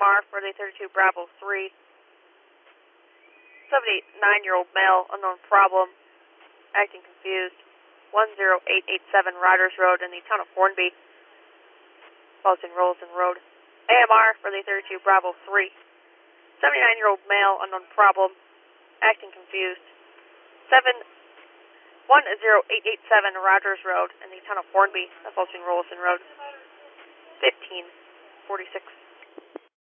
AMR for the 32 Bravo 3. 79-year-old male, unknown problem, acting confused. 10887 Rogers Road in the town of Hornby, Rolston Road. AMR for the 32 Bravo 3. 79-year-old male, unknown problem, acting confused. 10887 Rogers Road in the town of Hornby, Rolston Road. 1546.